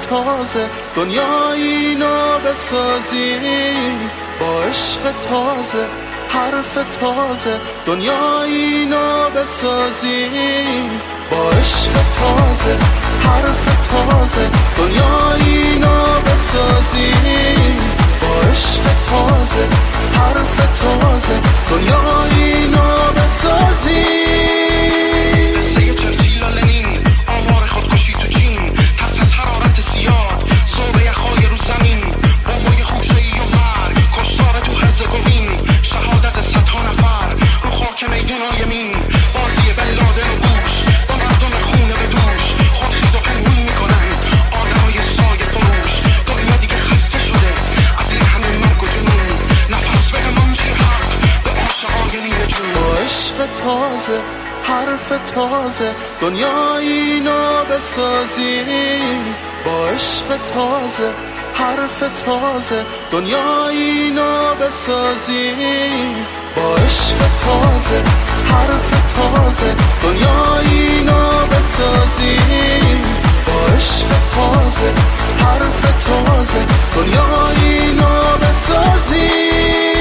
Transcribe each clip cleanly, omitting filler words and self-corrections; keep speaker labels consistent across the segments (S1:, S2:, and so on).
S1: تازه دنیایی نو بسازیم، با عشق تازه حرف تازه دنیایی نو بسازیم، با عشق تازه حرف تازه دنیایی نو بسازیم، با عشق تازه حرف تازه دنیایی نو بسازیم.
S2: قصه چرچیل و لنین، آمار خودکشی تو چین، ترس از حرارت زیاد، صبح یخهای رو زمین، بمبای خوشه‌ای و مرگ، کشتار تو هرزگوین، شهادت صدها نفر رو خاک میدونای مین، بازی بن لادن و بوش با مردم خونه به دوش، خودخید و پنهون میکنن آدمای سایه فروش. دنیا دیگه خسته شده از این همه مرگ و جنون، نفس به منجی حق به عاشقای نیمه جون.
S1: با عشق تازه حرف تازه دنیایی نو بسازیم، با عشق تازه حرف تازه دنیایی نو بسازیم، با عشق تازه حرف تازه دنیایی نو بسازیم، با عشق تازه حرف تازه دنیایی نو بسازیم.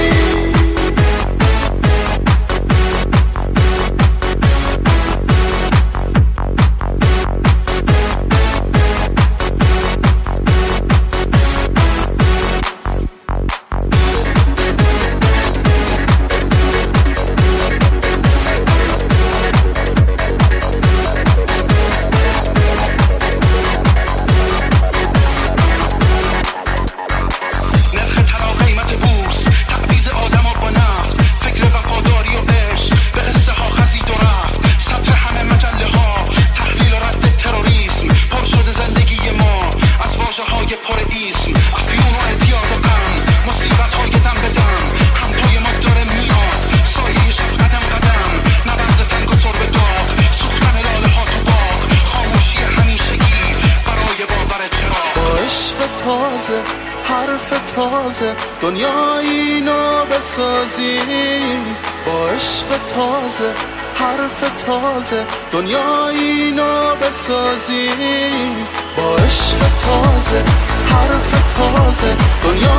S1: حرف تازه دنیایی نو بسازیم، با عشق تازه حرف تازه دنیایی نو بسازیم، با عشق تازه حرف تازه دنیایی